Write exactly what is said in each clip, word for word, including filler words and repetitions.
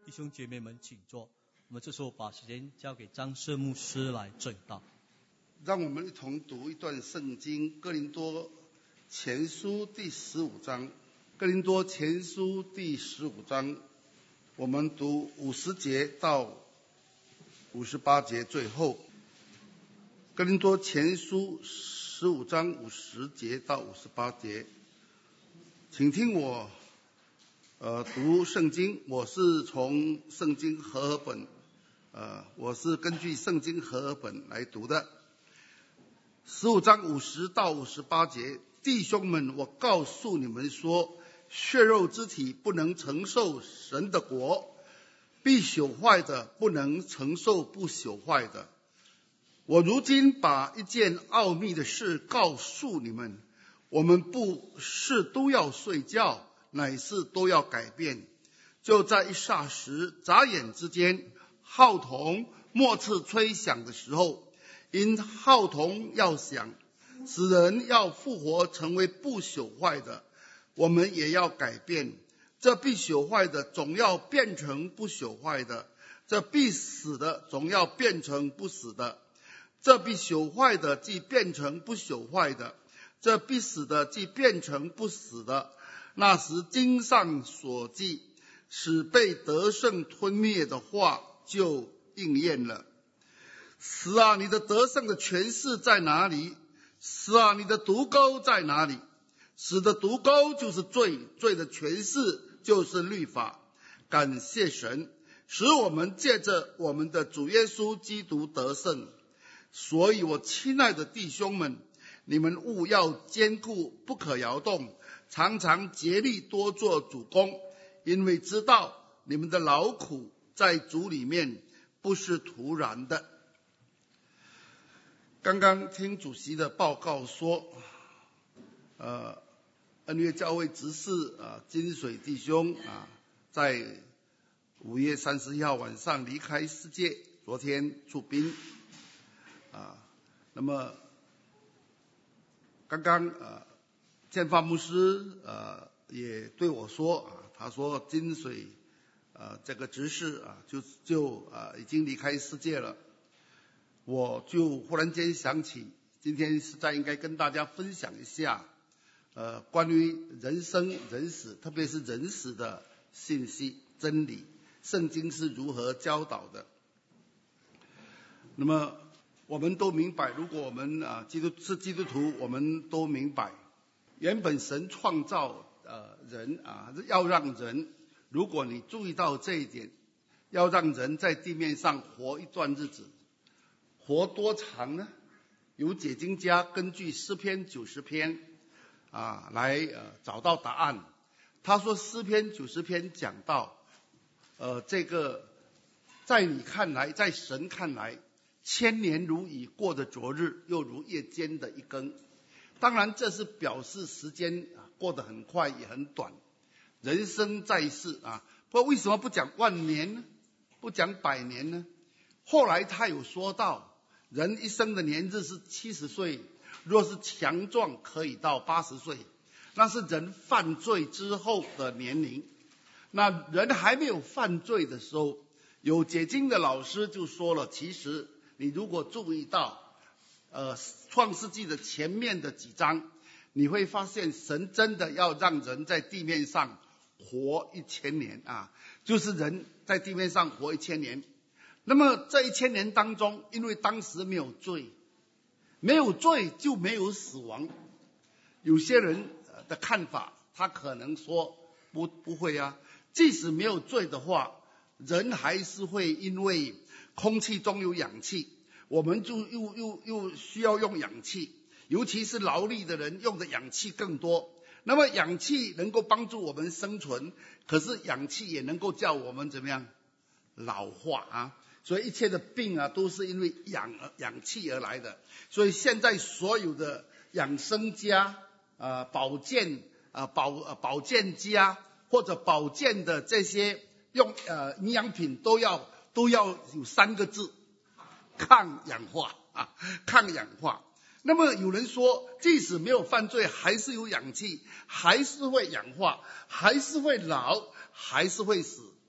弟兄姐妹们，请坐。我们这时候把时间交给张社牧师来证道。 让我们一同读一段圣经，《哥林多前书》第十五章。《哥林多前书》第十五章，我们读五十节到五十八节，最后。《哥林多前书》十五章五十节到五十八节，请听我呃读圣经。我是从圣经和合本，呃，我是根据圣经和合本来读的。十五章五十到五十八节，弟兄们，我告诉你们说，血肉之体不能承受神的国，必朽坏的不能承受不朽坏的。我如今把一件奥秘的事告诉你们，我们不是都要睡觉，乃是都要改变。就在一霎时，眨眼之间，号筒末次吹响的时候，因号筒要响，使人要复活成为不朽坏的，我们也要改变。这必朽坏的总要变成不朽坏的，这必死的总要变成不死的。这必朽坏的既变成不朽坏的，这必死的既变成不死的。那时经上所记，使被得胜吞灭的话就应验了。死啊，你的得胜的权势在哪里？死啊，你的毒钩在哪里？死的毒钩就是罪，罪的权势就是律法。感谢神，使我们借着我们的主耶稣基督得胜。所以我亲爱的弟兄们，你们务要坚固，不可摇动，常常竭力多做主工，因为知道你们的劳苦在主里面不是徒然的。刚刚听主席的报告说，呃，恩约教会执事啊金水弟兄啊，在五月三十一号晚上离开世界，昨天出殡。啊，那么刚刚呃，建发牧师呃也对我说啊，他说金水呃这个执事啊就就啊已经离开世界了，我就忽然间想起，今天实在应该跟大家分享一下呃关于人生人死，特别是人死的信息真理，圣经是如何教导的。那么我们都明白，如果我们啊基督是基督徒，我们都明白，原本神创造呃人啊，要让人，如果你注意到这一点，要让人在地面上活一段日子，活多长呢？有解经家根据诗篇九十篇啊来呃找到答案。他说诗篇九十篇讲到，呃这个在你看来，在神看来，千年如已过的昨日，又如夜间的一更。当然这是表示时间过得很快也很短，人生在世啊，不过为什么不讲万年呢？不讲百年呢？后来他有说到，人一生的年日是七十岁，若是强壮可以到八十岁，那是人犯罪之后的年龄。那人还没有犯罪的时候，有解经的老师就说了，其实你如果注意到呃创世纪的前面的几章，你会发现神真的要让人在地面上活一千年啊，就是人在地面上活一千年。那么这一千年当中，因为当时没有罪，没有罪就没有死亡。有些人的看法，他可能说不不会啊，即使没有罪的话，人还是会因为空气中有氧气，我们就又又又需要用氧气，尤其是劳力的人用的氧气更多。那么氧气能够帮助我们生存，可是氧气也能够叫我们怎么样老化啊？所以一切的病啊，都是因为氧氧气而来的。所以现在所有的养生家、呃保健啊、呃、保呃保健家或者保健的这些用呃营养品都要都要有三个字：抗氧化啊，抗氧化。那么有人说，即使没有犯罪，还是有氧气，还是会氧化，还是会老，还是会死。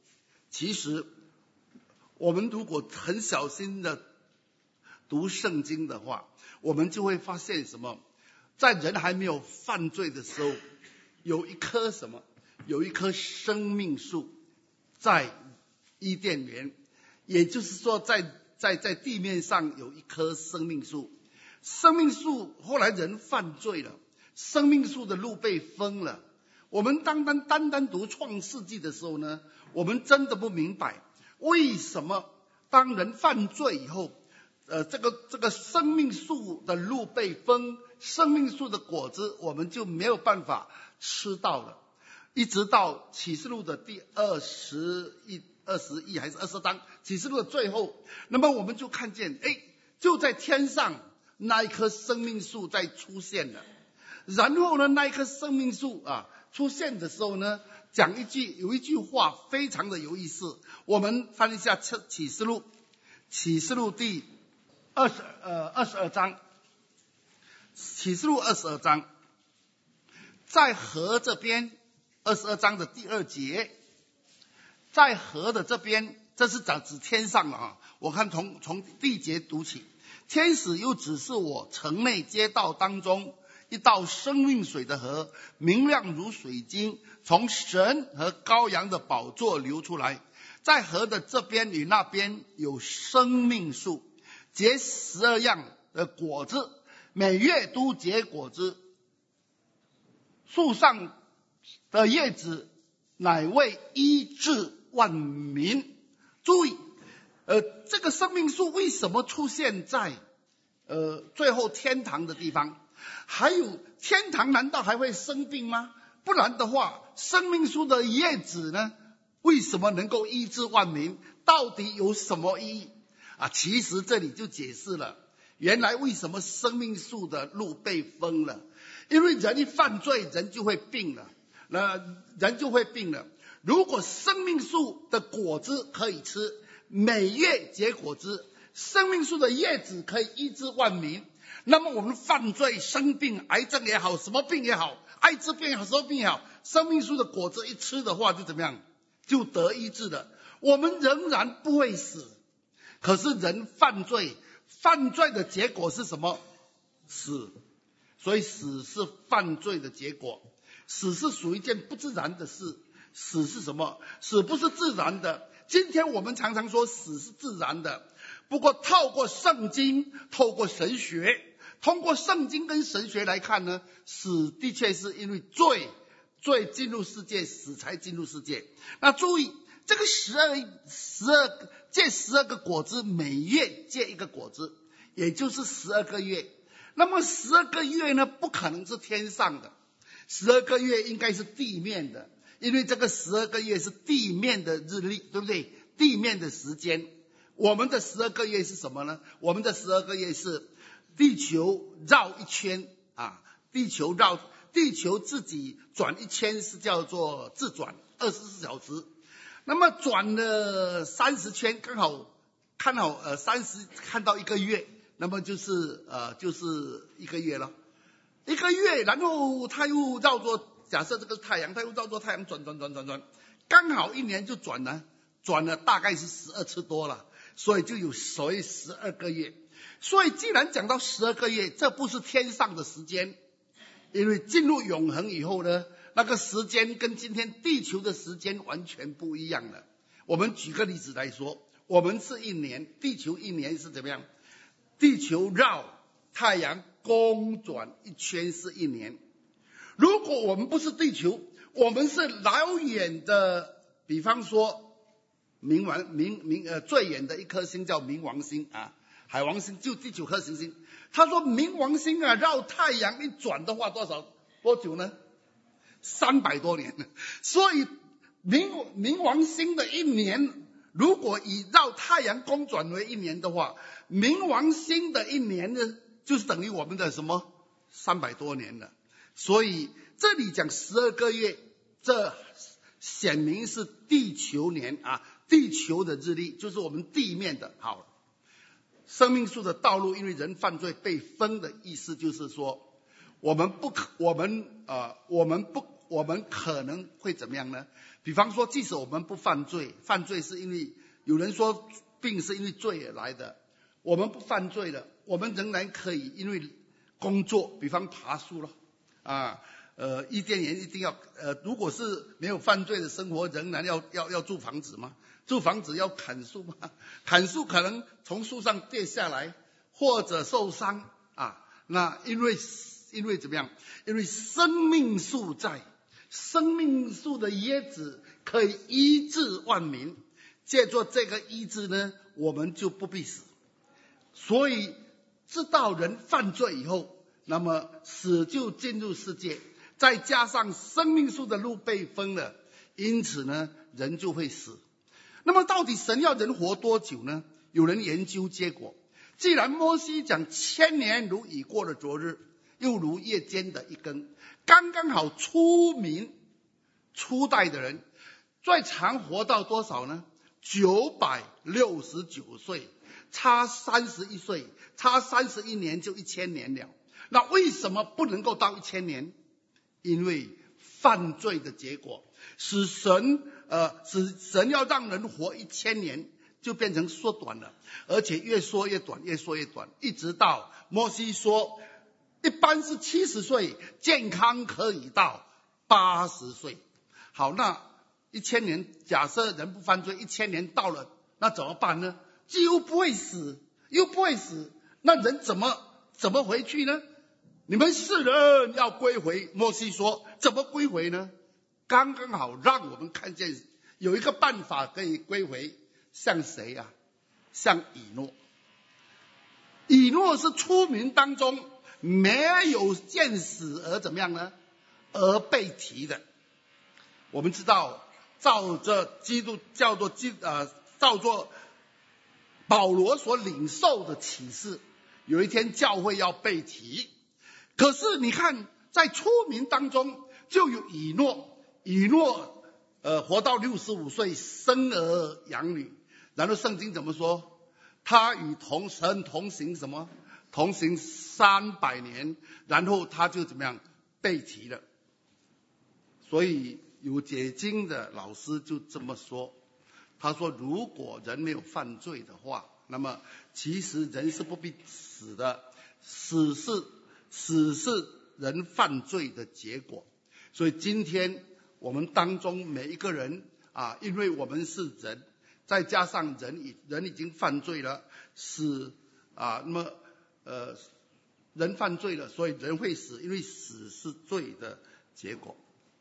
其实我们如果很小心的读圣经的话，我们就会发现什么？在人还没有犯罪的时候，有一棵什么？有一棵生命树在伊甸园，也就是说在在在地面上有一棵生命树。生命树后来人犯罪了，生命树的路被封了。我们单单单单读创世纪的时候呢，我们真的不明白为什么当人犯罪以后，呃，这个这个生命树的路被封，生命树的果子我们就没有办法吃到了。一直到启示录的第二十一、二十一还是二十章，启示录的最后，那么我们就看见，哎，就在天上那一棵生命树在出现了。然后呢，那一棵生命树啊出现的时候呢，讲一句有一句话非常的有意思。我们翻一下启示录，启示录第二十呃二十二章，启示录二十二章，在河这边，二十二章的第二节，在河的这边，这是讲指天上了啊。我看从从第一节读起，天使又指示我城内街道当中一道生命水的河，明亮如水晶，从神和羔羊的宝座流出来。在河的这边与那边有生命树，结十二样的果子，每月都结果子。树上的叶子乃为医治万民。注意，呃，这个生命树为什么出现在呃最后天堂的地方？还有天堂难道还会生病吗？不然的话，生命树的叶子呢，为什么能够医治万民？到底有什么意义啊？其实这里就解释了，原来为什么生命树的路被封了，因为人一犯罪，人就会病了，那人就会病了。如果生命树的果子可以吃，每月结果子，生命树的叶子可以医治万民，那么我们犯罪生病，癌症也好，什么病也好，艾滋病也好，什么病也好，生命树的果子一吃的话就怎么样？就得医治了。我们仍然不会死，可是人犯罪，犯罪的结果是什么？死。所以死是犯罪的结果，死是属于一件不自然的事。死是什么？死不是自然的。今天我们常常说死是自然的，不过透过圣经，透过神学，通过圣经跟神学来看呢，死的确是因为罪，罪进入世界，死才进入世界。那注意，这个十二十二结十二个果子，每月结一个果子，也就是十二个月。那么十二个月呢，不可能是天上的，十二个月应该是地面的，因为这个十二个月是地面的日历，对不对？地面的时间。我们的十二个月是什么呢？我们的十二个月是地球绕一圈啊，地球绕地球自己转一圈是叫做自转，二十四小时。那么转了三十圈，刚好看好呃三十看到一个月，那么就是呃就是一个月了，一个月，然后它又绕着，假设这个太阳，它又绕着太阳转转转转转，刚好一年就转了，转了大概是十二次多了，所以就有所谓十二个月。所以既然讲到十二个月，这不是天上的时间，因为进入永恒以后呢，那个时间跟今天地球的时间完全不一样了。我们举个例子来说，我们是一年，地球一年是怎么样？地球绕太阳公转一圈是一年。如果我们不是地球，我们是老远的，比方说冥王冥冥呃最远的一颗星叫冥王星啊，海王星就第九颗行星。他说冥王星啊绕太阳一转的话多少多久呢？三百多年。所以冥冥王星的一年，如果以绕太阳公转为一年的话，冥王星的一年呢，就是等于我们的什么三百多年了。所以这里讲十二个月，这显明是地球年啊，地球的日历，就是我们地面的。好，生命树的道路，因为人犯罪被分的意思就是说，我们不可，我们呃，我们不， 我们可能会怎么样呢？比方说，即使我们不犯罪，犯罪是因为有人说病是因为罪而来的，我们不犯罪了，我们仍然可以因为工作，比方爬树了啊。呃，伊甸园一定要呃，如果是没有犯罪的生活，仍然要要要住房子吗？住房子要砍树吗？砍树可能从树上跌下来，或者受伤啊。那因为因为怎么样？因为生命树在，生命树的叶子可以医治万民，借着这个医治呢，我们就不必死。所以知道人犯罪以后，那么死就进入世界。再加上生命树的路被封了，因此呢，人就会死。那么到底神要人活多久呢？有人研究结果，既然摩西讲千年如已过的昨日，又如夜间的一更，刚刚好初民初代的人最长活到多少呢？九百六十九岁，差三十一岁，差三十一年就一千年了。那为什么不能够到一千年？因为犯罪的结果，使神呃使神要让人活一千年，就变成缩短了，而且越缩越短，越缩越短，一直到摩西说，一般是七十岁，健康可以到八十岁。好，那一千年，假设人不犯罪，一千年到了，那怎么办呢？几乎不会死，又不会死，那人怎么怎么回去呢？你们世人要归回，摩西说怎么归回呢？刚刚好让我们看见有一个办法可以归回，像谁啊？像以诺。以诺是出民当中没有见死而怎么样呢？而被提的。我们知道，照着基督叫做基呃，照着保罗所领受的启示，有一天教会要被提。可是你看，在出民当中就有以诺，以诺呃活到六十五岁，生儿养女。然后圣经怎么说？他与同神同行什么？同行三百年，然后他就怎么样被提了。所以有解经的老师就这么说，他说如果人没有犯罪的话，那么其实人是不必死的，死是死是人犯罪的结果。所以今天我们当中每一个人啊，因为我们是人，再加上人已人已经犯罪了，死啊，那么呃人犯罪了，所以人会死，因为死是罪的结果。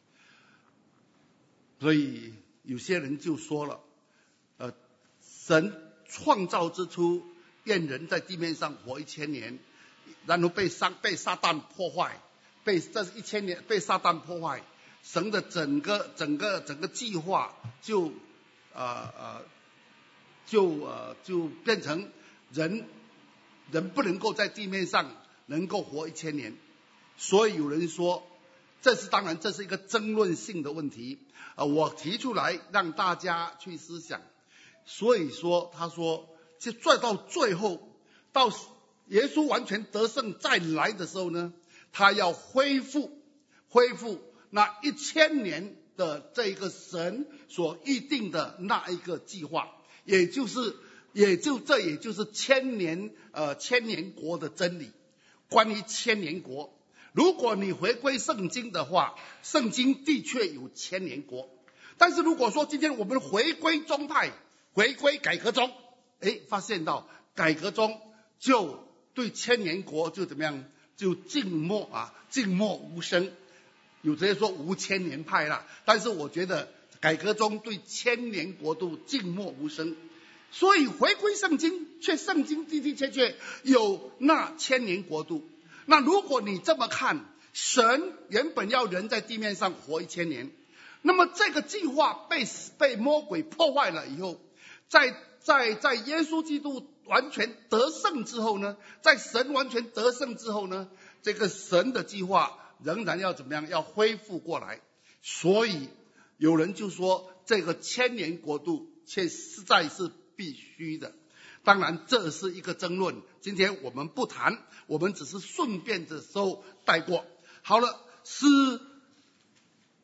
所以有些人就说了，呃，神创造之初，愿人在地面上活一千年。然后被撒被撒旦破坏，被这一千年被撒旦破坏，神的整个整个整个计划就呃呃就呃就变成人人不能够在地面上能够活一千年。所以有人说，这是当然这是一个争论性的问题，呃我提出来让大家去思想。所以说他说，就再到最后到耶稣完全得胜再来的时候呢，他要恢复恢复那一千年的这个神所预定的那一个计划，也就是也就这也就是千年呃千年国的真理。关于千年国，如果你回归圣经的话，圣经的确有千年国。但是如果说今天我们回归宗派，回归改革宗，诶发现到改革宗就对千年国就怎么样，就静默啊，静默无声。有直接说无千年派啦，但是我觉得改革中对千年国度静默无声。所以回归圣经，却圣经的的确确有那千年国度。那如果你这么看，神原本要人在地面上活一千年，那么这个计划被被魔鬼破坏了以后，在在在耶稣基督完全得胜之后呢，在神完全得胜之后呢，这个神的计划仍然要怎么样？要恢复过来。所以有人就说，这个千年国度却实在是必须的。当然这是一个争论，今天我们不谈，我们只是顺便的时候带过。好了，是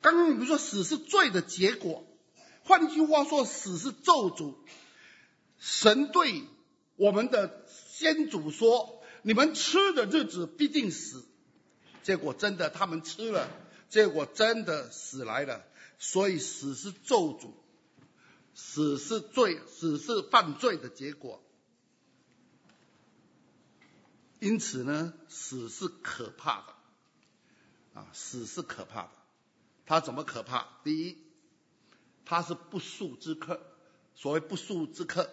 刚刚你们说死是罪的结果，换句话说，死是咒诅。神对我们的先祖说，你们吃的日子必定死，结果真的他们吃了，结果真的死来了。所以死是咒诅，死是罪，死是犯罪的结果。因此呢，死是可怕的啊，死是可怕的。它怎么可怕？第一，它是不速之客。所谓不速之客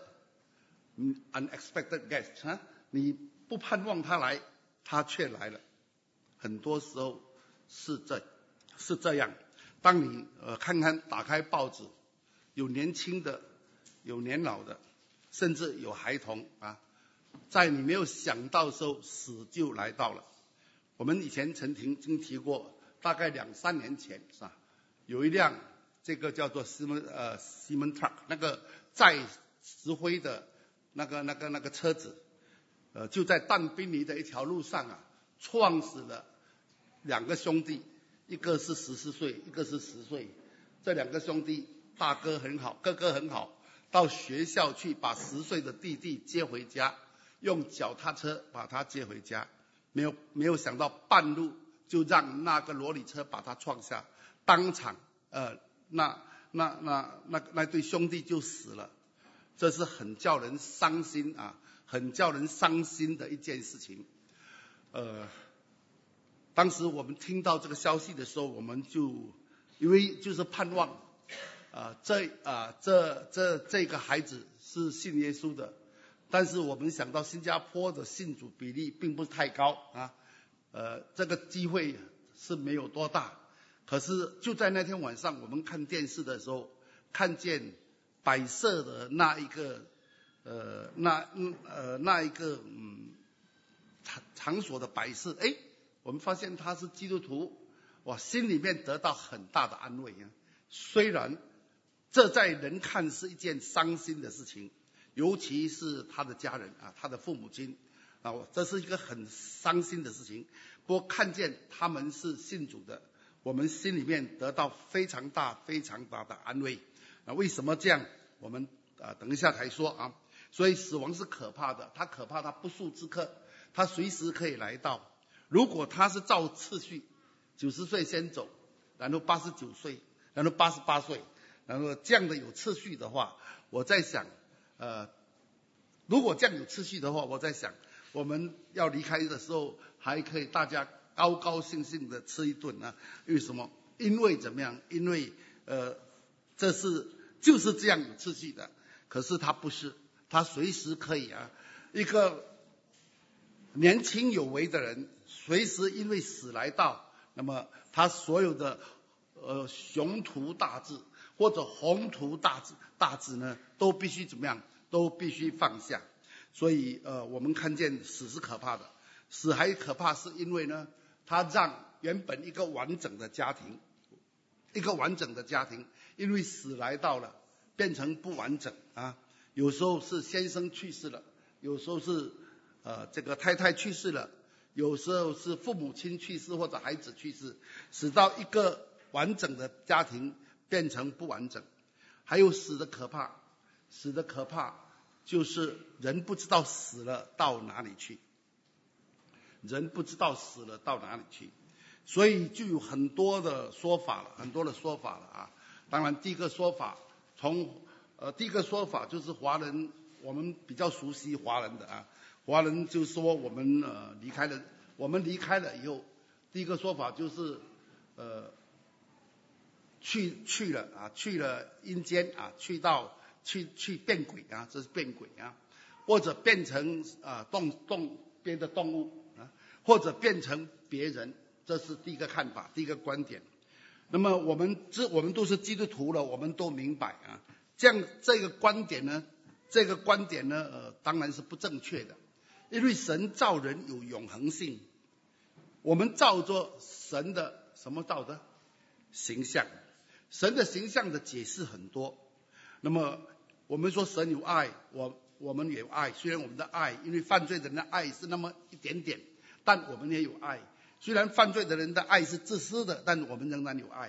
，unexpected guest 啊，你不盼望他来，他却来了。很多时候是这是这样。当你呃看看打开报纸，有年轻的，有年老的，甚至有孩童啊，在你没有想到的时候，死就来到了。我们以前曾经提过，大概两三年前是吧，有一辆这个叫做西门呃西门 truck 那个载石灰的那个那个那个车子，呃就在但宾尼的一条路上啊，撞死了两个兄弟。一个是十四岁，一个是十岁。这两个兄弟，大哥很好，哥哥很好，到学校去把十岁的弟弟接回家，用脚踏车把他接回家。没有没有想到半路就让那个罗里车把他撞下，当场呃那那那那那对兄弟就死了。这是很叫人伤心啊，很叫人伤心的一件事情。呃。当时我们听到这个消息的时候，我们就因为就是盼望，啊、呃，这啊、呃、这这这个孩子是信耶稣的，但是我们想到新加坡的信主比例并不是太高啊，呃，这个机会是没有多大。可是就在那天晚上，我们看电视的时候，看见摆设的那一个呃那呃那一个嗯场场所的摆设，哎。我们发现他是基督徒，哇，心里面得到很大的安慰啊。虽然这在人看是一件伤心的事情，尤其是他的家人啊，他的父母亲啊，这是一个很伤心的事情。不过看见他们是信主的，我们心里面得到非常大、非常大的安慰啊。为什么这样？我们啊等一下才说啊。所以死亡是可怕的，它可怕，它不速之客，它随时可以来到。如果他是照次序，九十岁先走，然后八十九岁，然后八十八岁，然后这样的有次序的话，我在想，呃，如果这样有次序的话，我在想，我们要离开的时候，还可以大家高高兴兴的吃一顿啊？为什么？因为怎么样？因为呃，这是就是这样有次序的。可是他不是，他随时可以啊，一个年轻有为的人。随时因为死来到，那么他所有的呃雄图大志或者宏图大志大志呢，都必须怎么样？都必须放下。所以呃，我们看见死是可怕的，死还可怕是因为呢，他让原本一个完整的家庭，一个完整的家庭，因为死来到了，变成不完整啊。有时候是先生去世了，有时候是呃这个太太去世了。有时候是父母亲去世或者孩子去世，使到一个完整的家庭变成不完整。还有死的可怕，死的可怕就是人不知道死了到哪里去，人不知道死了到哪里去，所以就有很多的说法了，很多的说法了啊。当然，第一个说法，从呃第一个说法就是华人，我们比较熟悉华人的啊。华人就说我们呃离开了，我们离开了以后，第一个说法就是呃去去了啊，去了阴间啊，去到去去变鬼啊，这是变鬼啊，或者变成啊动动别的动物啊，或者变成别人，这是第一个看法，第一个观点。那么我们这我们都是基督徒了，我们都明白啊，这样这个观点呢，这个观点呢，呃当然是不正确的。因为神造人有永恒性，我们照着神的什么造的形象，神的形象的解释很多。那么我们说神有爱，我我们也有爱，虽然我们的爱，因为犯罪的人的爱是那么一点点，但我们也有爱。虽然犯罪的人的爱是自私的，但我们仍然有爱。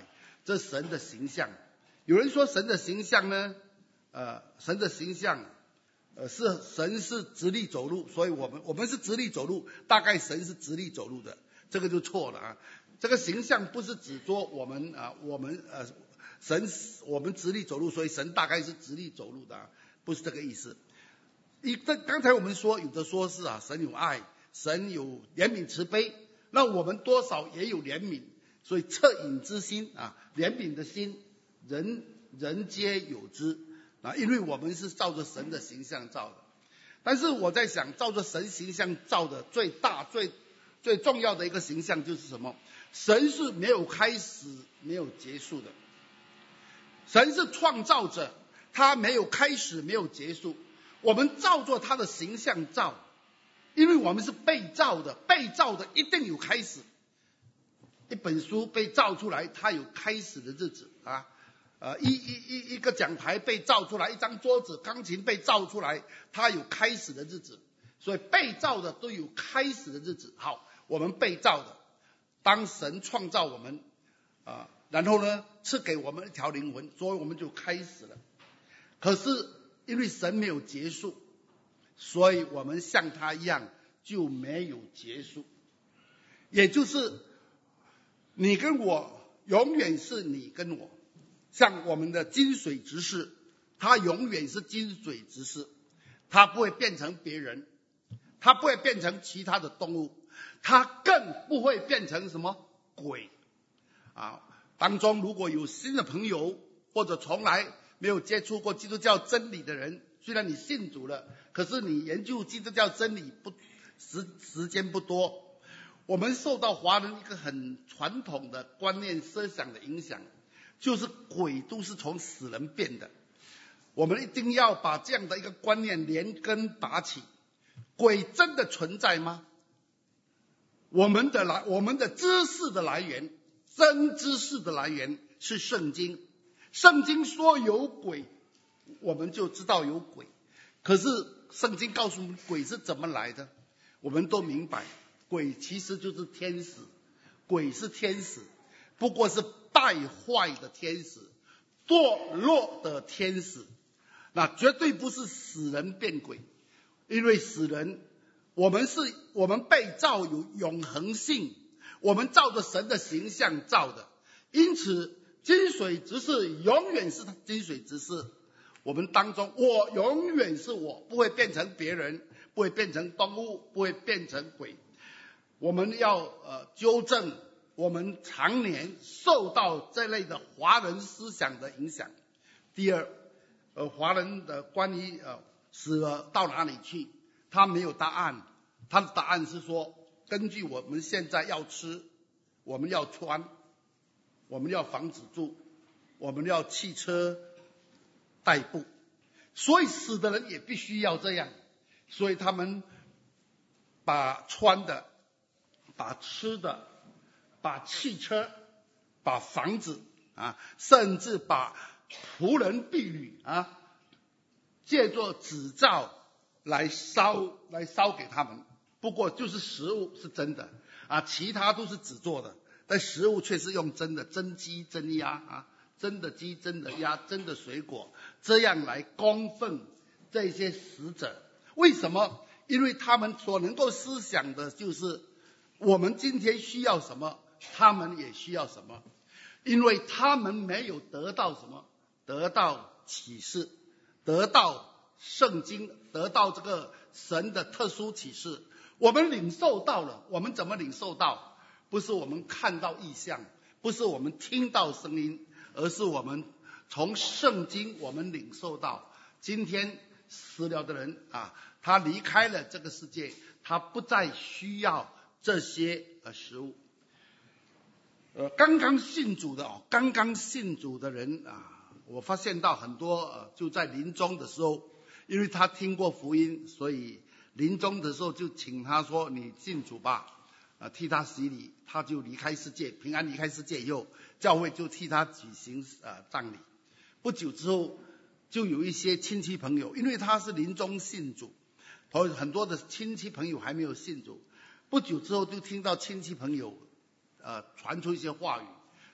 这神的形象。有人说神的形象呢，呃，神的形象，呃，是神是直立走路，所以我们我们是直立走路，大概神是直立走路的，这个就错了啊。这个形象不是指说我们啊，我们呃，神我们直立走路，所以神大概是直立走路的、啊，不是这个意思。一这刚才我们说，有的说是啊，神有爱，神有怜悯慈悲，那我们多少也有怜悯，所以恻隐之心啊，怜悯的心，人人皆有之啊，因为我们是照着神的形象造的。但是我在想，照着神形象造的最大最最重要的一个形象就是什么？神是没有开始没有结束的，神是创造者，他没有开始没有结束，我们照着他的形象造，因为我们是被造的，被造的一定有开始。一本书被造出来，它有开始的日子啊，呃，一一一一个讲台被造出来，一张桌子、钢琴被造出来，它有开始的日子。所以被造的都有开始的日子。好，我们被造的，当神创造我们啊、呃，然后呢赐给我们一条灵魂，所以我们就开始了。可是因为神没有结束，所以我们像他一样就没有结束。也就是你跟我永远是你跟我，像我们的金水执事，他永远是金水执事，他不会变成别人，他不会变成其他的动物，他更不会变成什么鬼啊！当中如果有新的朋友，或者从来没有接触过基督教真理的人，虽然你信主了，可是你研究基督教真理不时时间不多。我们受到华人一个很传统的观念思想的影响，就是鬼都是从死人变的。我们一定要把这样的一个观念连根拔起。鬼真的存在吗？我们的来，我们的知识的来源，真知识的来源是圣经。圣经说有鬼，我们就知道有鬼。可是圣经告诉我们鬼是怎么来的，我们都明白。鬼其实就是天使，鬼是天使，不过是败坏的天使，堕落的天使，那绝对不是死人变鬼。因为死人，我们是我们被造有永恒性，我们照着神的形象造的，因此金水执事永远是金水执事。我们当中，我永远是我，不会变成别人，不会变成动物，不会变成鬼。我们要呃纠正我们常年受到这类的华人思想的影响。第二，呃，华人的关于呃死了到哪里去，他没有答案。他的答案是说，根据我们现在要吃，我们要穿，我们要房子住，我们要汽车代步，所以死的人也必须要这样。所以他们把穿的，把吃的，把汽车，把房子啊，甚至把仆人婢女啊，借作纸造来烧来烧给他们。不过就是食物是真的啊，其他都是纸做的，但食物却是用真的真鸡真鸭啊，真的鸡真的鸭真的水果，这样来供奉这些死者。为什么？因为他们所能够思想的就是我们今天需要什么，他们也需要什么。因为他们没有得到什么，得到启示，得到圣经，得到这个神的特殊启示。我们领受到了，我们怎么领受到？不是我们看到异象，不是我们听到声音，而是我们从圣经我们领受到。今天死了的人啊，他离开了这个世界，他不再需要这些呃食物。呃，刚刚信主的哦，刚刚信主的人啊，我发现到很多呃，就在临终的时候，因为他听过福音，所以临终的时候就请他说：“你信主吧，啊，替他洗礼。”他就离开世界，平安离开世界以后，教会就替他举行呃葬礼。不久之后，就有一些亲戚朋友，因为他是临终信主，而很多的亲戚朋友还没有信主。不久之后，就听到亲戚朋友呃传出一些话语，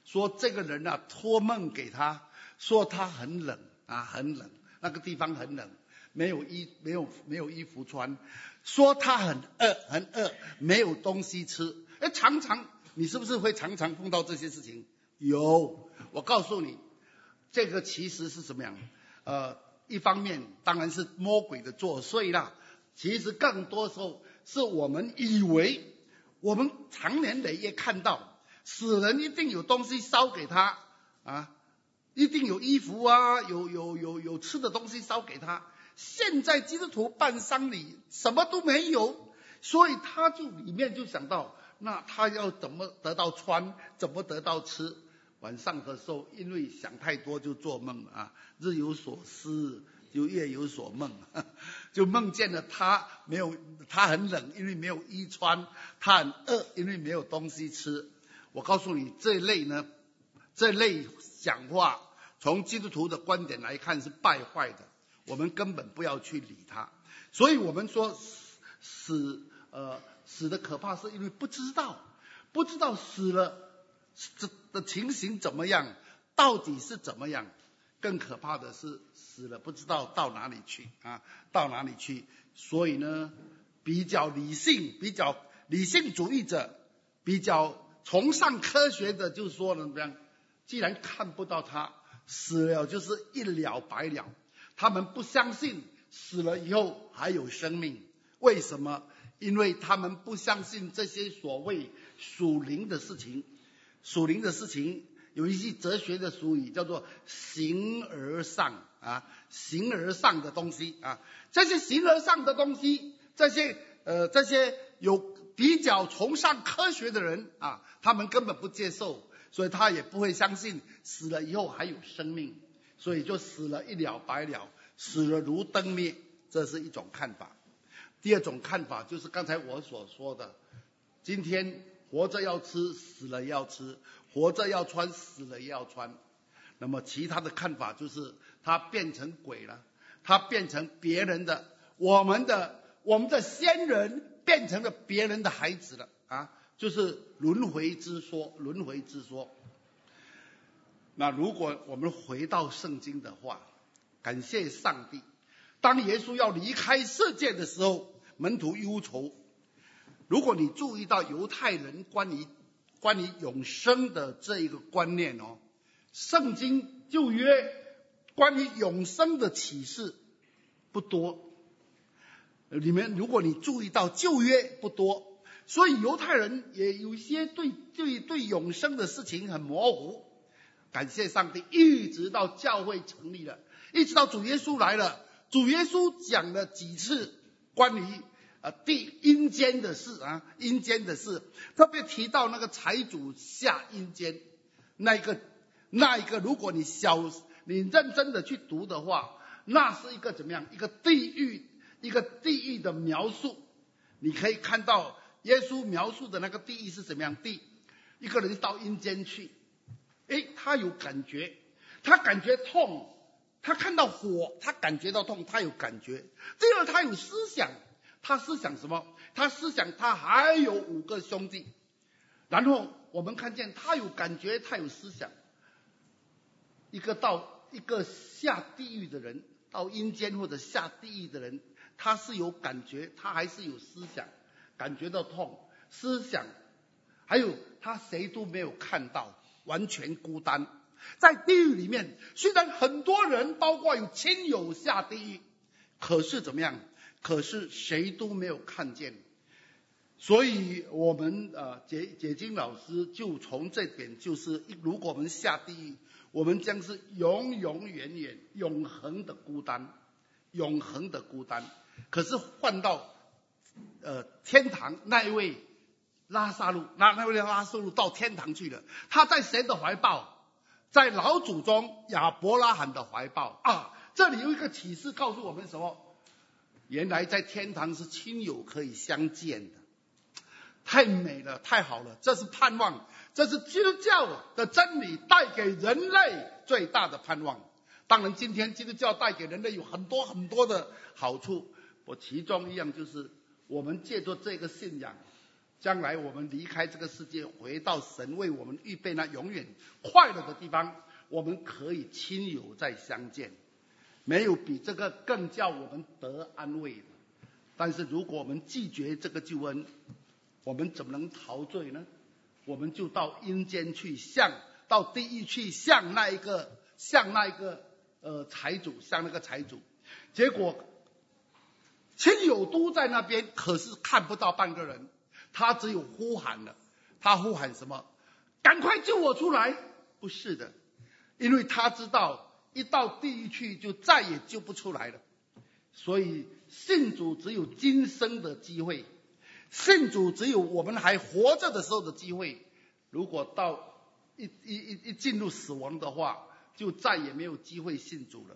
说这个人啊托梦给他，说他很冷啊，很冷，那个地方很冷，没有衣没有没有衣服穿，说他很饿很饿，没有东西吃。哎，常常你是不是会常常碰到这些事情？有，我告诉你，这个其实是什么样？呃，一方面当然是魔鬼的作祟啦，其实更多时候是我们以为，我们长年累月看到死人一定有东西烧给他啊，一定有衣服啊，有有有有吃的东西烧给他。现在基督徒办丧礼什么都没有，所以他就里面就想到，那他要怎么得到穿，怎么得到吃。晚上的时候因为想太多就做梦啊，日有所思就夜有所梦，就梦见了他没有，他很冷，因为没有衣穿；他很饿，因为没有东西吃。我告诉你，这类呢，这类讲话，从基督徒的观点来看是败坏的，我们根本不要去理他。所以我们说死呃死的可怕，是因为不知道，不知道死了这的情形怎么样，到底是怎么样。更可怕的是死了不知道到哪里去啊，到哪里去。所以呢，比较理性，比较理性主义者，比较崇尚科学的，就说呢，怎么样？既然看不到他死了，就是一了百了。他们不相信死了以后还有生命。为什么？因为他们不相信这些所谓属灵的事情。属灵的事情有一句哲学的俗语叫做形而上啊，形而上的东西啊，这些形而上的东西，这些呃这些有比较崇尚科学的人啊，他们根本不接受，所以他也不会相信死了以后还有生命，所以就死了一了百了，死了如灯灭，这是一种看法。第二种看法就是刚才我所说的，今天活着要吃，死了要吃；活着要穿，死了也要穿。那么其他的看法就是他变成鬼了，他变成别人的，我们的我们的先人变成了别人的孩子了啊，就是轮回之说，轮回之说。那如果我们回到圣经的话，感谢上帝，当耶稣要离开世界的时候，门徒忧愁。如果你注意到犹太人关于关于永生的这一个观念哦，圣经旧约关于永生的启示不多，里面如果你注意到旧约不多，所以犹太人也有一些对对对永生的事情很模糊。感谢上帝，一直到教会成立了，一直到主耶稣来了，主耶稣讲了几次关于呃，地阴间的事啊，阴间的事，特别提到那个财主下阴间，那一个那一个，如果你小你认真的去读的话，那是一个怎么样？一个地狱，一个地狱的描述。你可以看到耶稣描述的那个地狱是什么样地？一个人到阴间去，诶，他有感觉，他感觉痛，他看到火，他感觉到痛，他有感觉。第二，他有思想。他思想什么？他思想他还有五个兄弟，然后我们看见他有感觉，他有思想。一个到一个下地狱的人，到阴间或者下地狱的人，他是有感觉，他还是有思想，感觉到痛，思想，还有他谁都没有看到，完全孤单。在地狱里面，虽然很多人，包括有亲友下地狱，可是怎么样？可是谁都没有看见。所以我们呃解解经老师就从这点，就是如果我们下地狱，我们将是永永远远永恒的孤单，永恒的孤单。可是换到呃天堂，那一位拉撒路，那那位拉撒路到天堂去了，他在谁的怀抱？在老祖宗亚伯拉罕的怀抱啊！这里有一个启示告诉我们什么？原来在天堂是亲友可以相见的，太美了，太好了！这是盼望，这是基督教的真理带给人类最大的盼望。当然，今天基督教带给人类有很多很多的好处，我其中一样就是我们借着这个信仰， 将来我们离开这个世界，回到神为我们预备那永远快乐的地方，我们可以亲友再相见，没有比这个更叫我们得安慰的。但是如果我们拒绝这个救恩，我们怎么能逃罪呢？我们就到阴间去，向到地狱去，向那一个向那一个呃财主，向那个财主。结果亲友都在那边，可是看不到半个人，他只有呼喊了。他呼喊什么？赶快救我出来！不是的，因为他知道一到地狱去就再也救不出来了。所以信主只有今生的机会，信主只有我们还活着的时候的机会。如果到一一一一进入死亡的话，就再也没有机会信主了。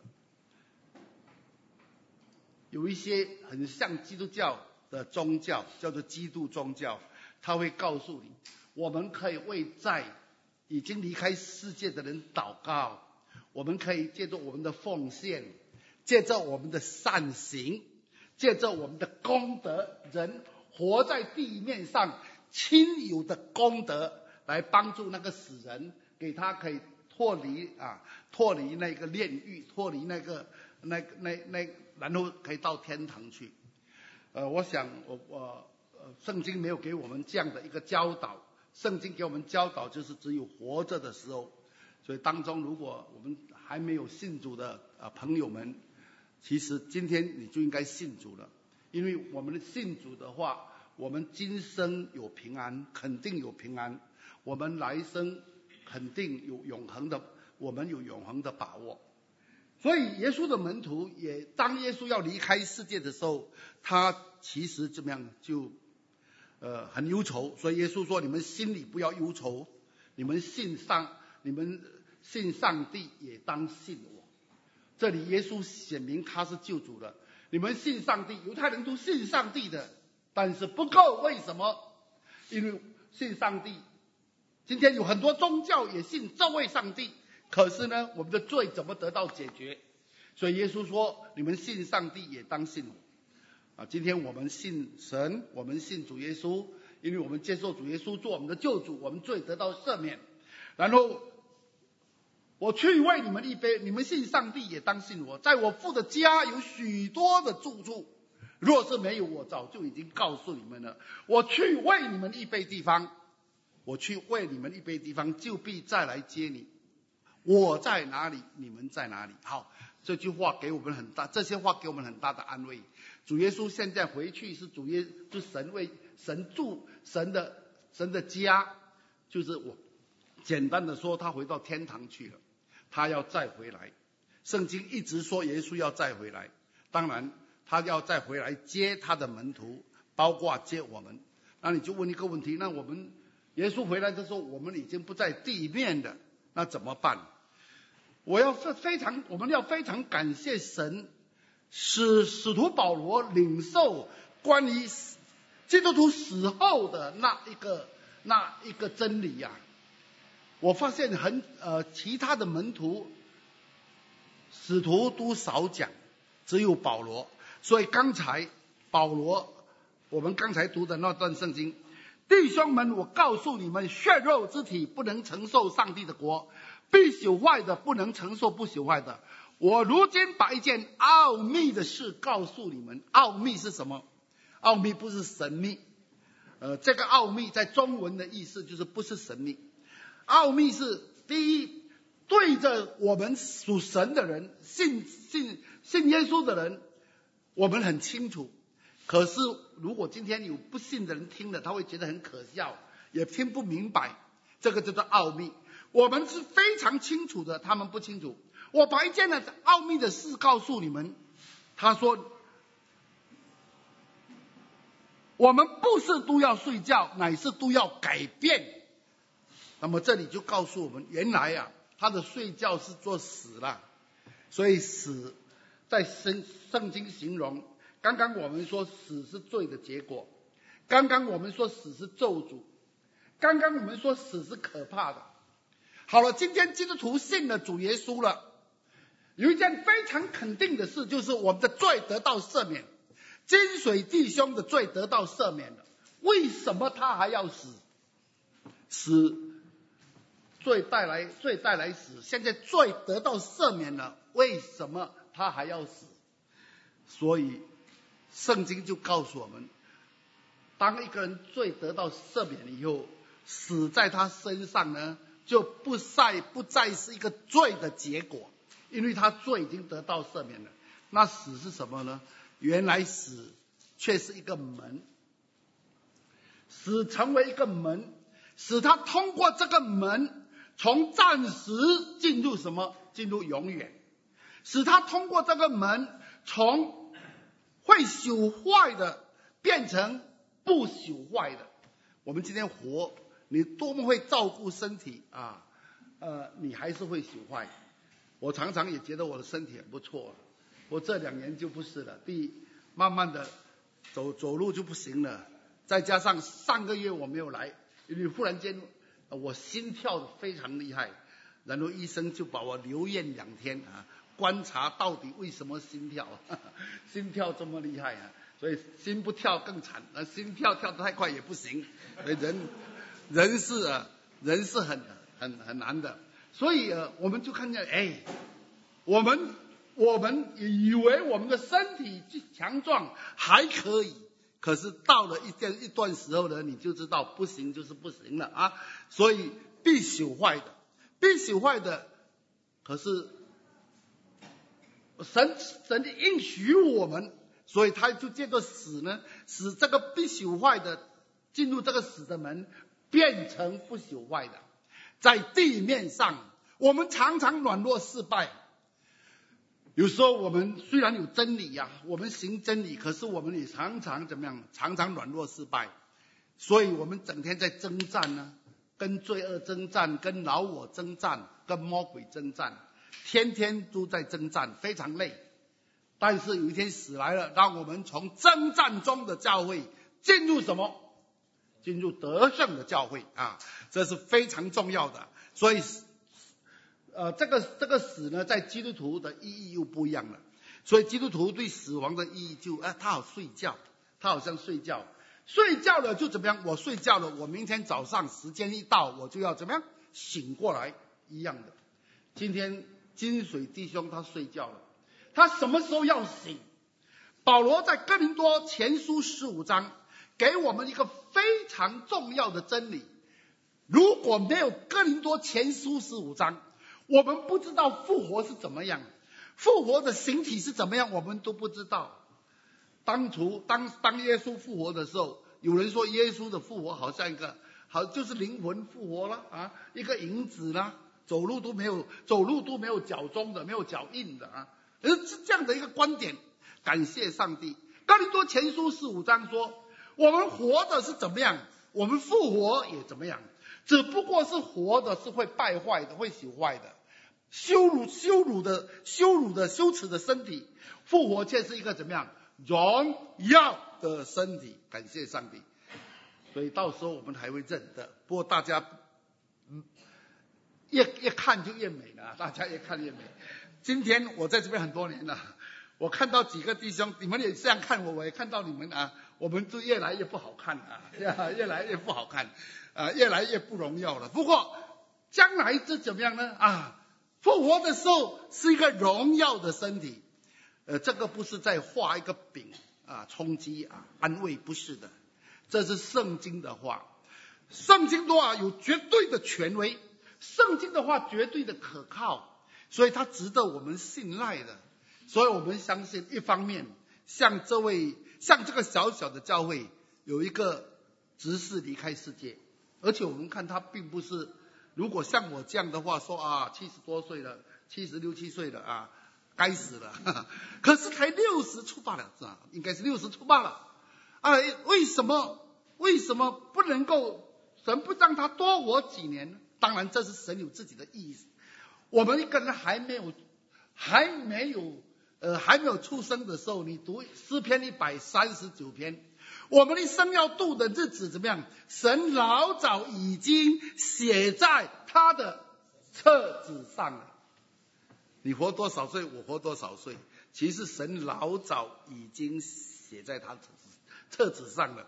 有一些很像基督教的宗教，叫做基督宗教，他会告诉你，我们可以为在已经离开世界的人祷告，我们可以借着我们的奉献，借着我们的善行，借着我们的功德，人活在地面上亲友的功德，来帮助那个死人，给他可以脱离啊，脱离那个炼狱，脱离那个那那那，然后可以到天堂去。呃，我想我我呃，圣经没有给我们这样的一个教导，圣经给我们教导就是只有活着的时候。所以当中，如果我们还没有信主的啊朋友们，其实今天你就应该信主了，因为我们的信主的话，我们今生有平安，肯定有平安；我们来生肯定有永恒的，我们有永恒的把握。所以耶稣的门徒也，当耶稣要离开世界的时候，他其实怎么样就呃很忧愁。所以耶稣说：“你们心里不要忧愁，你们信上，你们信上帝也当信我。”这里耶稣显明他是救主的。你们信上帝，犹太人都信上帝的，但是不够。为什么？因为信上帝，今天有很多宗教也信这位上帝。可是呢，我们的罪怎么得到解决？所以耶稣说：“你们信上帝，也当信我。”啊，今天我们信神，我们信主耶稣，因为我们接受主耶稣做我们的救主，我们罪得到赦免。然后我去为你们预备，你们信上帝，也当信我。在我父的家有许多的住处，若是没有，我早就已经告诉你们了。我去为你们预备地方，我去为你们预备地方，就必再来接你。我在哪里，你们在哪里？好，这句话给我们很大，这些话给我们很大的安慰。主耶稣现在回去是主耶，是神为神住神的神的家，就是我简单的说，他回到天堂去了，他要再回来。圣经一直说耶稣要再回来，当然他要再回来接他的门徒，包括接我们。那你就问一个问题，那我们耶稣回来的时候，我们已经不在地面的，那怎么办？我要非常，我们要非常感谢神，使使徒保罗领受关于基督徒死后的那一个那一个真理呀、啊。我发现很呃，其他的门徒使徒都少讲，只有保罗。所以刚才保罗，我们刚才读的那段圣经，弟兄们，我告诉你们，血肉之体不能承受上帝的国，必朽坏的不能承受不朽坏的。我如今把一件奥秘的事告诉你们。奥秘是什么？奥秘不是神秘。呃，这个奥秘在中文的意思就是不是神秘。奥秘是第一，对着我们属神的人，信信信耶稣的人，我们很清楚。可是如果今天有不信的人听了，他会觉得很可笑，也听不明白。这个叫做奥秘。我们是非常清楚的，他们不清楚。我把一件的奥秘的事告诉你们。他说，我们不是都要睡觉，乃是都要改变。那么这里就告诉我们，原来啊，他的睡觉是做死了。所以死在圣圣经形容，刚刚我们说死是罪的结果，刚刚我们说死是咒诅，刚刚我们说死是可怕的。好了，今天基督徒信了主耶稣了，有一件非常肯定的事，就是我们的罪得到赦免。金水弟兄的罪得到赦免了， 为什么他还要死？死罪带来罪带来死，现在罪得到赦免了，为什么他还要死？所以圣经就告诉我们，当一个人罪得到赦免以后，死在他身上呢，就不再不再是一个罪的结果，因为他罪已经得到赦免了。那死是什么呢？原来死却是一个门，死成为一个门，使他通过这个门，从暂时进入什么？进入永远。使他通过这个门，从会朽坏的变成不朽坏的。我们今天活，你多么会照顾身体啊，呃，你还是会朽坏。我常常也觉得我的身体很不错，我这两年就不是了。第一，慢慢的走走路就不行了，再加上上个月我没有来，因为忽然间我心跳的非常厉害，然后医生就把我留院两天啊，观察到底为什么心跳，呵呵心跳这么厉害啊，所以心不跳更惨，呃，心跳跳得太快也不行，人人是啊，人是很很很难的，所以呃，我们就看见，哎，我们我们以为我们的身体强壮还可以，可是到了一段一段时候呢，你就知道不行就是不行了啊，所以必朽坏的，必朽坏的，可是神神应许我们，所以他就借着死呢，使这个必朽坏的进入这个死的门，变成不朽坏的。在地面上，我们常常软弱失败。有时候我们虽然有真理呀、啊，我们行真理，可是我们也常常怎么样？常常软弱失败。所以我们整天在征战呢，跟罪恶征战，跟老我征战，跟魔鬼征战，天天都在征战，非常累。但是有一天死来了，让我们从征战中的教会进入什么？进入得胜的教会啊，这是非常重要的。所以，呃，这个这个死呢，在基督徒的意义又不一样了。所以基督徒对死亡的意义就，哎、呃，他好睡觉，他好像睡觉，睡觉了就怎么样？我睡觉了，我明天早上时间一到，我就要怎么样醒过来一样的。今天金水弟兄他睡觉了，他什么时候要醒？保罗在哥林多前书十五章给我们一个非常重要的真理。如果没有哥林多前书十五章，我们不知道复活是怎么样，复活的形体是怎么样，我们都不知道。当初当当耶稣复活的时候，有人说耶稣的复活好像一个好就是灵魂复活了啊，一个影子啦，走路都没有走路都没有脚踪的，没有脚印的啊，是这样的一个观点。感谢上帝，哥林多前书十五章说，我们活的是怎么样，我们复活也怎么样，只不过是活的是会败坏的，会朽坏的，羞辱羞辱的羞辱的羞耻的身体，复活却是一个怎么样荣耀的身体。感谢上帝，所以到时候我们还会认得。不过大家嗯越越看就越美了，大家越看越美。今天我在这边很多年了，我看到几个弟兄，你们也这样看我，我也看到你们啊，我们就越来越不好看啊，越来越不好看啊，越来越不荣耀了。不过将来是怎么样呢？啊，复活的时候是一个荣耀的身体。呃，这个不是在画一个饼啊，充饥啊，安慰，不是的，这是圣经的话。圣经的话有绝对的权威，圣经的话绝对的可靠，所以它值得我们信赖的。所以我们相信，一方面像这位像这个小小的教会有一个执事离开世界，而且我们看他并不是，如果像我这样的话说啊，七十多岁了，七十六七岁了啊，该死了，呵呵，可是才六十出罢了，是吧？应该是六十出罢了啊？为什么为什么不能够神不让他多活几年呢？当然，这是神有自己的意思。我们一个人还没有还没有呃还没有出生的时候，你读诗篇一百三十九篇，我们一生要度的日子怎么样？神老早已经写在他的册子上了。你活多少岁，我活多少岁，其实神老早已经写在他册子上了。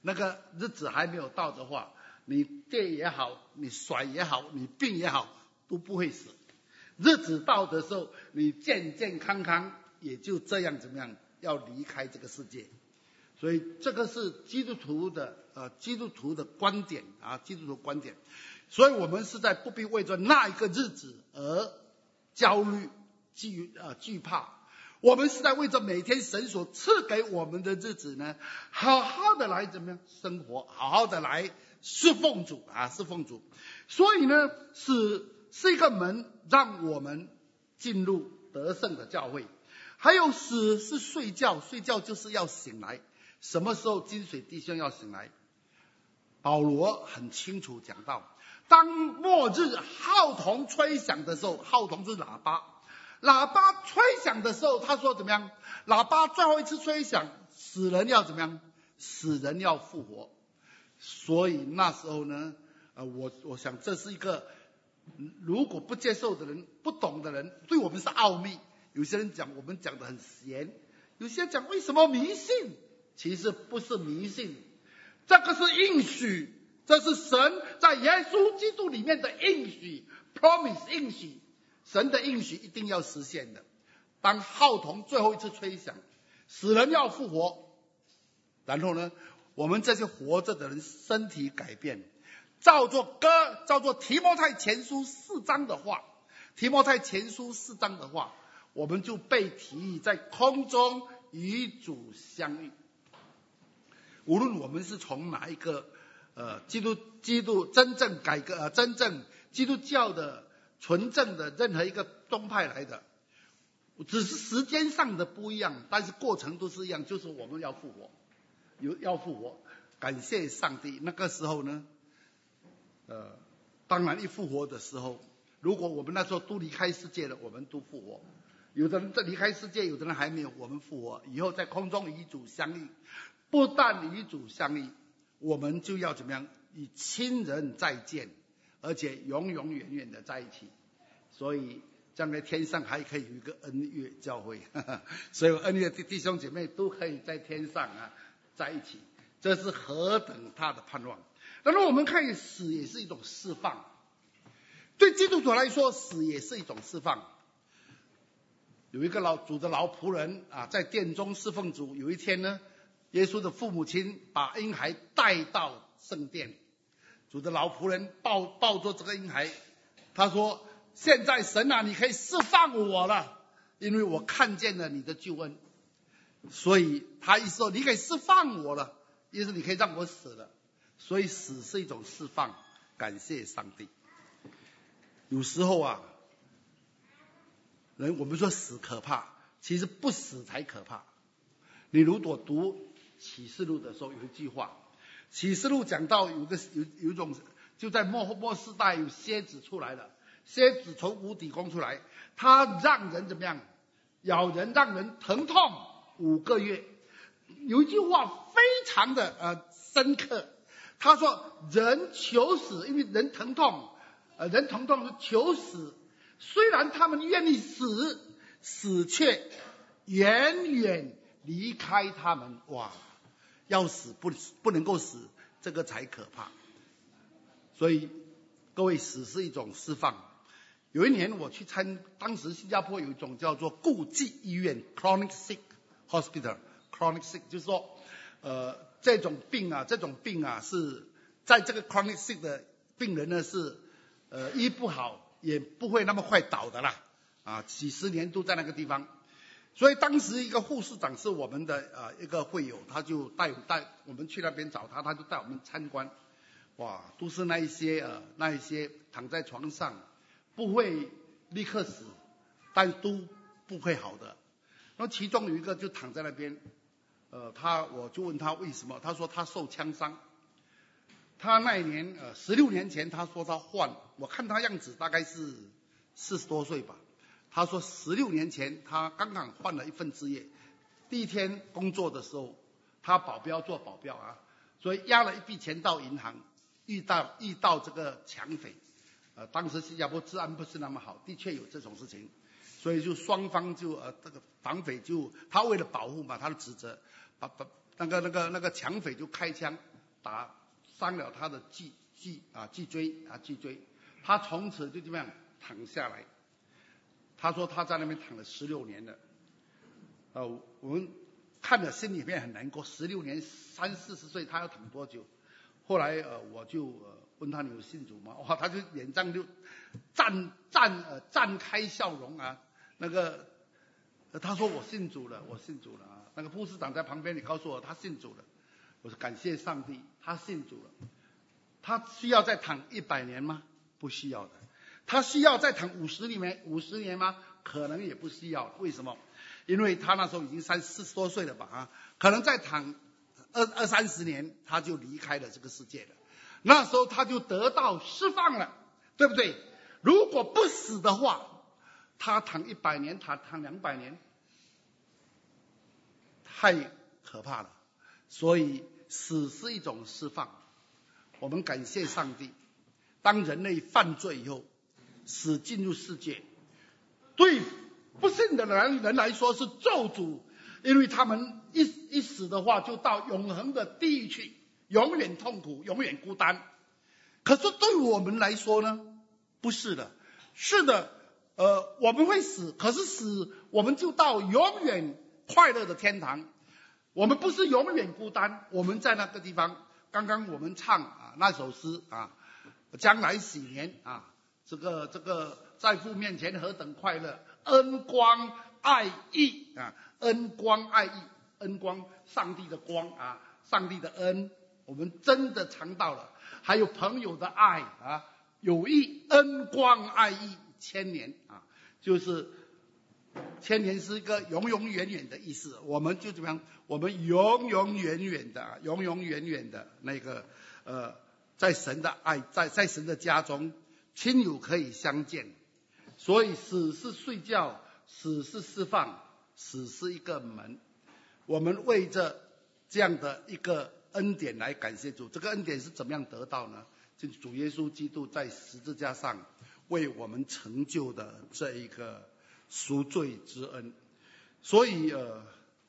那个日子还没有到的话，你跌也好，你甩也好，你病也好，都不会死。日子到的时候，你健健康康，也就这样怎么样，要离开这个世界。所以这个是基督徒的呃基督徒的观点啊，基督徒观点。所以我们是在不必为着那一个日子而焦虑、惧呃惧怕。我们是在为着每天神所赐给我们的日子呢，好好的来怎么样生活，好好的来侍奉主啊，侍奉主。所以呢，是是一个门，让我们进入得胜的教会。还有死是睡觉，睡觉就是要醒来。什么时候金水弟兄要醒来？保罗很清楚讲到，当末日号筒吹响的时候，号筒是喇叭，喇叭吹响的时候，他说怎么样？喇叭最后一次吹响，死人要怎么样？死人要复活。所以那时候呢，呃，我我想这是一个，如果不接受的人、不懂的人，对我们是奥秘。有些人讲我们讲得很闲，有些人讲为什么迷信？其实不是迷信，这个是应许，这是神在耶稣基督里面的应许 ，promise 应许，神的应许一定要实现的。当号筒最后一次吹响，死人要复活，然后呢，我们这些活着的人身体改变，照做歌，照做提摩太前书四章的话，提摩太前书四章的话，我们就被提议在空中与主相遇。无论我们是从哪一个呃基督基督真正改革呃真正基督教的纯正的任何一个宗派来的，只是时间上的不一样，但是过程都是一样，就是我们要复活，有要复活，感谢上帝。那个时候呢，呃，当然一复活的时候，如果我们那时候都离开世界了，我们都复活。有的人在离开世界，有的人还没有，我们复活以后在空中与主相遇。不但与主相遇，我们就要怎么样与亲人再见，而且永永远远的在一起。所以将来天上还可以有一个恩乐教会，呵呵，所有恩乐的弟兄姐妹都可以在天上啊在一起，这是何等大的盼望。然后我们看死也是一种释放，对基督徒来说，死也是一种释放。有一个老主的老仆人啊，在殿中侍奉主。有一天呢，耶稣的父母亲把婴孩带到圣殿，主的老仆人抱抱着这个婴孩，他说：“现在神啊，你可以释放我了，因为我看见了你的救恩。”所以他意思说，你可以释放我了，意思你可以让我死了。所以死是一种释放，感谢上帝。有时候啊，人我们说死可怕，其实不死才可怕。你如果读启示录的时候，有一句话，启示录讲到有个有有一种，就在末末世代有蝎子出来了，蝎子从无底宫出来，它让人怎么样？咬人，让人疼痛五个月。有一句话非常的呃深刻，他说人求死，因为人疼痛，呃人疼痛是求死，虽然他们愿意死，死却远远离开他们。哇，要死不不能够死，这个才可怕。所以各位，死是一种释放。有一年我去参，当时新加坡有一种叫做痼疾医院 （chronic sick hospital）。chronic sick 就是说，呃，这种病啊，这种病啊，是在这个 chronic sick 的病人呢，是呃医不好，也不会那么快倒的啦，啊，几十年都在那个地方。所以当时一个护士长是我们的呃一个会友，他就带带我们去那边找他，他就带我们参观。哇，都是那一些呃那一些躺在床上。不会立刻死，但都不会好的。然后其中有一个就躺在那边，呃，他我就问他为什么，他说他受枪伤。他那一年呃十六年前，他说他患，我看他样子大概是四十多岁吧。他说十六年前他刚刚换了一份职业，第一天工作的时候，他保镖做保镖啊，所以押了一笔钱到银行，遇到遇到这个抢匪。呃，当时新加坡治安不是那么好，的确有这种事情，所以就双方就呃这个绑匪就他为了保护嘛他的职责，把把那个那个那个抢匪就开枪打伤了他的脊脊啊脊椎啊脊椎，他从此就这样躺下来。他说他在那边躺了十六年了，呃，我们看了心里面很难过，十六年三四十岁他要躺多久？后来呃我就呃问他你有信主吗？哇，他就脸上就绽绽呃绽开笑容啊，那个。他说我信主了，我信主了啊！那个护士长在旁边，你告诉我他信主了。我说感谢上帝，他信主了。他需要再躺一百年吗？不需要的。他需要再躺五十年五十年吗？可能也不需要。为什么？因为他那时候已经三四十多岁了吧啊，可能再躺二二三十年，他就离开了这个世界了。那时候他就得到释放了，对不对？如果不死的话，他躺一百年，他躺两百年，太可怕了。所以死是一种释放。我们感谢上帝，当人类犯罪以后，死进入世界，对不信的人人来说是咒诅，因为他们一一死的话，就到永恒的地狱去，永远痛苦，永远孤单。可是对我们来说呢，不是的，是的。呃，我们会死，可是死我们就到永远快乐的天堂。我们不是永远孤单，我们在那个地方。刚刚我们唱啊那首诗啊，将来喜年啊，这个这个在父面前何等快乐，恩光爱义啊，恩光爱义，恩光上帝的光啊，上帝的恩，我们真的尝到了。还有朋友的爱啊，友谊，恩光爱义。千年啊，就是千年是一个永永远远的意思。我们就怎么样？我们永永远远的、永永远远的那个呃，在神的爱，在在神的家中，亲友可以相见。所以死是睡觉，死是释放，死是一个门。我们为着这样的一个恩典来感谢主。这个恩典是怎么样得到呢？就是主耶稣基督在十字架上为我们成就的这一个赎罪之恩。所以呃，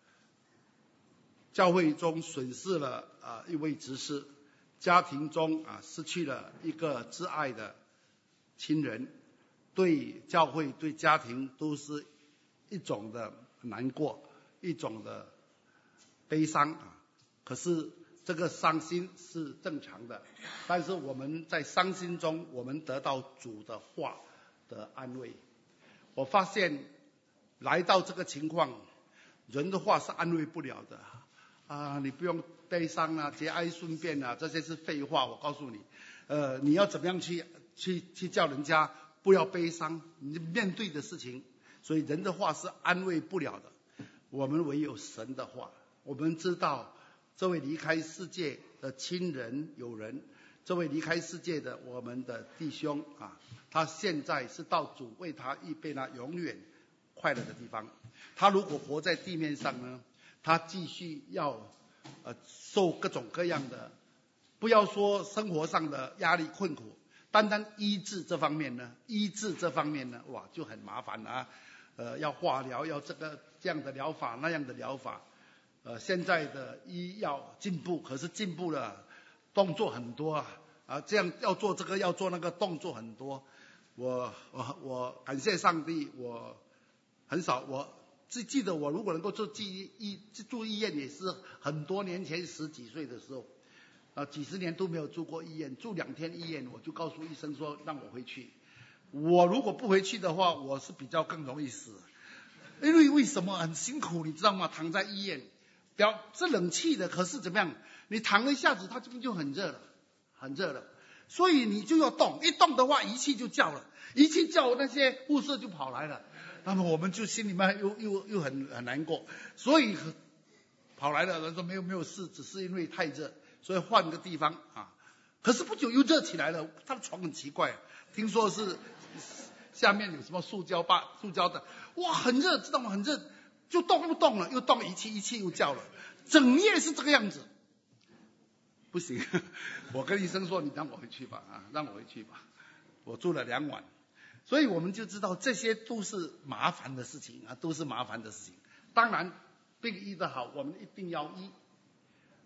教会中损失了啊、呃、一位执事，家庭中啊失去了一个挚爱的亲人，对教会对家庭都是一种的难过，一种的悲伤啊。可是这个伤心是正常的，但是我们在伤心中，我们得到主的话的安慰。我发现来到这个情况，人的话是安慰不了的啊！你不用悲伤啊，节哀顺变啊，这些是废话。我告诉你，呃，你要怎么样去去去叫人家不要悲伤？你面对的事情，所以人的话是安慰不了的。我们唯有神的话，我们知道。这位离开世界的亲人友人，这位离开世界的我们的弟兄啊，他现在是到主为他预备那永远快乐的地方。他如果活在地面上呢，他继续要呃受各种各样的，不要说生活上的压力困苦，单单医治这方面呢，医治这方面呢，哇就很麻烦了啊。呃，要化疗，要这个这样的疗法，那样的疗法。呃，现在的医药进步，可是进步了，动作很多啊啊，这样要做这个要做那个，动作很多。我我我感谢上帝，我很少我记记得我如果能够做记医住医院，也是很多年前十几岁的时候，啊几十年都没有住过医院，住两天医院我就告诉医生说让我回去。我如果不回去的话，我是比较更容易死，因为为什么很辛苦，你知道吗？躺在医院。表是冷气的，可是怎么样？你躺了一下子，它这边就很热了，很热了。所以你就要动，一动的话，仪器就叫了，仪器叫，那些护士就跑来了。那么我们就心里面又又又很很难过，所以跑来了人说没有没有事，只是因为太热，所以换个地方啊。可是不久又热起来了，他的床很奇怪，听说是下面有什么塑胶把塑胶的，哇，很热，知道吗？很热。就动不动了，又动仪器，仪器又叫了，整夜是这个样子，不行，我跟医生说，你让我回去吧，啊，让我回去吧，我住了两晚，所以我们就知道这些都是麻烦的事情啊，都是麻烦的事情。当然，病医的好，我们一定要医，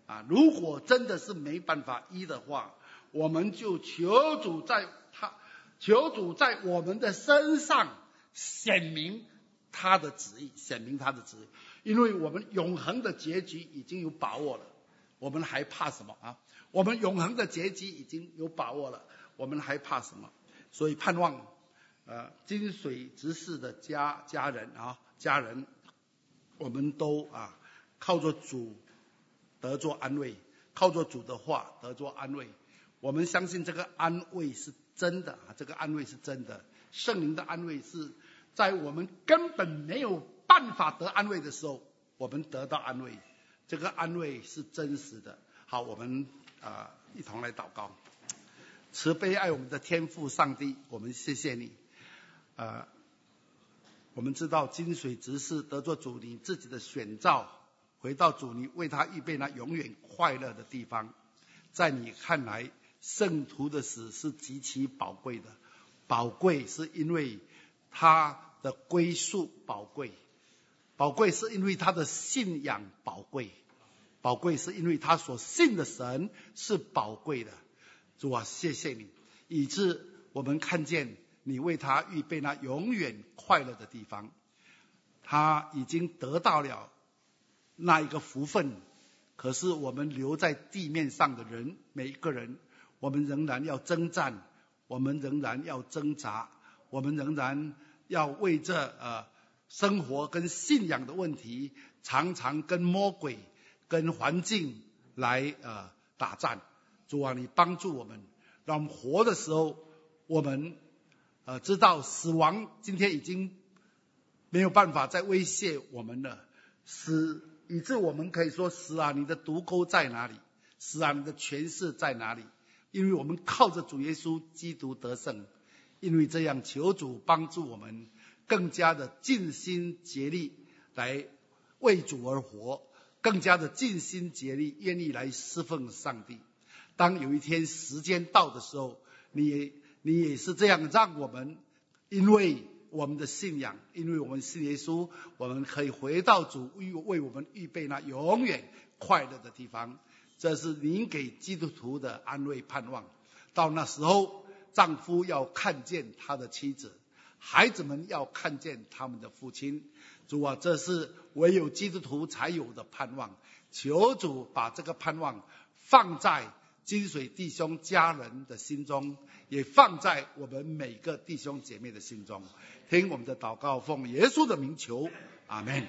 啊，如果真的是没办法医的话，我们就求主在他，求主在我们的身上显明他的旨意，显明他的旨意，因为我们永恒的结局已经有把握了，我们还怕什么啊？我们永恒的结局已经有把握了，我们还怕什么？所以盼望，呃，金水执事的家家人啊，家人，我们都啊，靠着主得着安慰，靠着主的话得着安慰。我们相信这个安慰是真的啊，这个安慰是真的。圣灵的安慰是在我们根本没有办法得安慰的时候，我们得到安慰，这个安慰是真实的。好，我们啊、呃、一同来祷告。慈悲爱我们的天父上帝，我们谢谢你。呃，我们知道金水执事得着主你自己的选召，回到主你为他预备那永远快乐的地方。在你看来，圣徒的死是极其宝贵的，宝贵是因为他的归宿宝贵，宝贵是因为他的信仰宝贵，宝贵是因为他所信的神是宝贵的。主啊，谢谢你，以致我们看见你为他预备那永远快乐的地方。他已经得到了那一个福分，可是我们留在地面上的人，每一个人，我们仍然要征战，我们仍然要挣扎，我们仍然要为这呃生活跟信仰的问题，常常跟魔鬼、跟环境来呃打战。主啊，你帮助我们，让我们活的时候，我们呃知道死亡今天已经没有办法再威胁我们了，死以致我们可以说，死啊，你的毒钩在哪里？死啊，你的权势在哪里？因为我们靠着主耶稣基督得胜。因为这样，求主帮助我们更加的尽心竭力来为主而活，更加的尽心竭力愿意来侍奉上帝。当有一天时间到的时候，你也你也是这样让我们，因为我们的信仰，因为我们信耶稣，我们可以回到主为我们预备那永远快乐的地方。这是您给基督徒的安慰盼望。到那时候，丈夫要看见他的妻子，孩子们要看见他们的父亲。主啊，这是唯有基督徒才有的盼望。求主把这个盼望放在金水弟兄家人的心中，也放在我们每个弟兄姐妹的心中。听我们的祷告，奉耶稣的名求，阿们。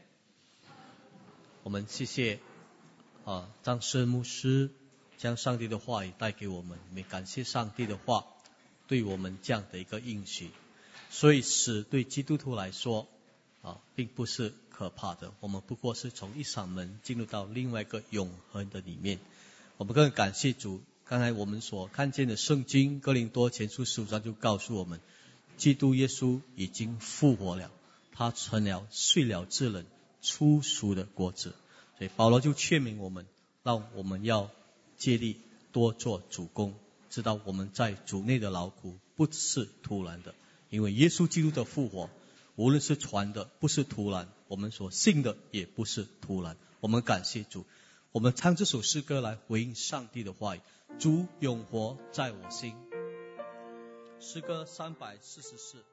我们谢谢啊张师牧师将上帝的话语带给我们，也感谢上帝的话对我们这样的一个应许。所以死对基督徒来说啊，并不是可怕的，我们不过是从一扇门进入到另外一个永恒的里面。我们更感谢主，刚才我们所看见的圣经哥林多前书十五章就告诉我们，基督耶稣已经复活了，他成了睡了之人初熟的果子。所以保罗就劝勉我们，让我们要竭力多做主工，知道我们在主内的劳苦不是突然的，因为耶稣基督的复活无论是传的不是突然，我们所信的也不是突然。我们感谢主，我们唱这首诗歌来回应上帝的话语。主永活在我心，诗歌三百四十四。